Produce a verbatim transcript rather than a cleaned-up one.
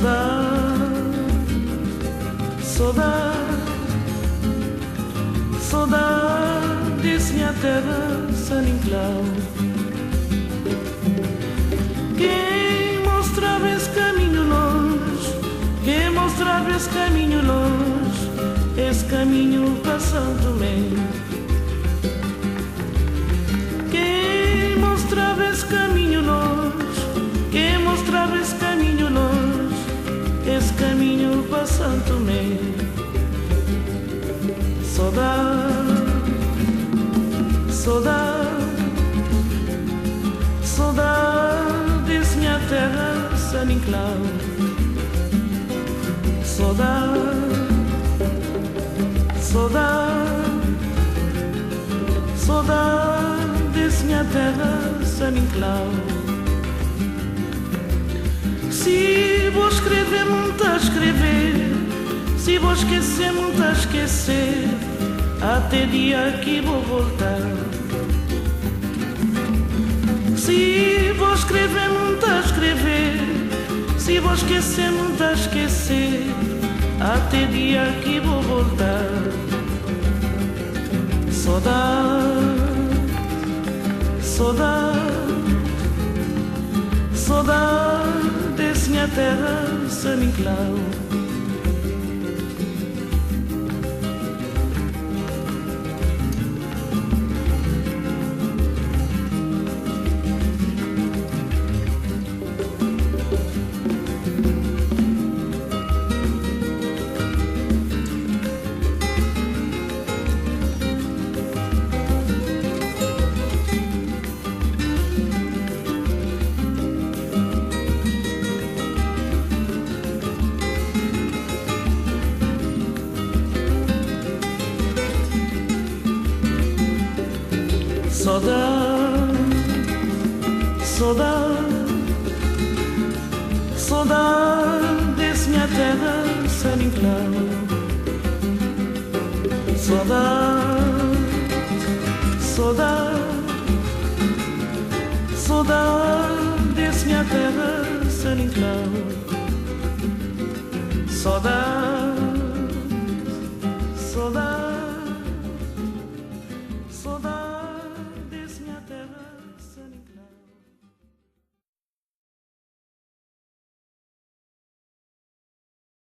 Saudade, saudade, saudade desse minha terra San Inclau. Quem mostrava esse caminho longe, quem mostrava esse caminho longe, esse caminho para São Tomé. Quem mostrava esse caminho longe, quem mostrava esse caminho longe, esse caminho para São Tomé. Saudade, saudade, saudade desse minha terra San Inclau. Saudade, saudade, saudade desse minha terra San Inclau. Se vou escrever, muito a escrever, se vou esquecer, muito a esquecer, até dia que vou voltar. Se vou escrever, muito a escrever, se vou esquecer, muito a esquecer, até dia que vou voltar. Saudade, saudade, saudade desse minha terra San Inclau. Saudade, saudade, saudade desse minha terra San Inclau. Saudade, saudade, saudade desse minha terra San Inclau. Saudade.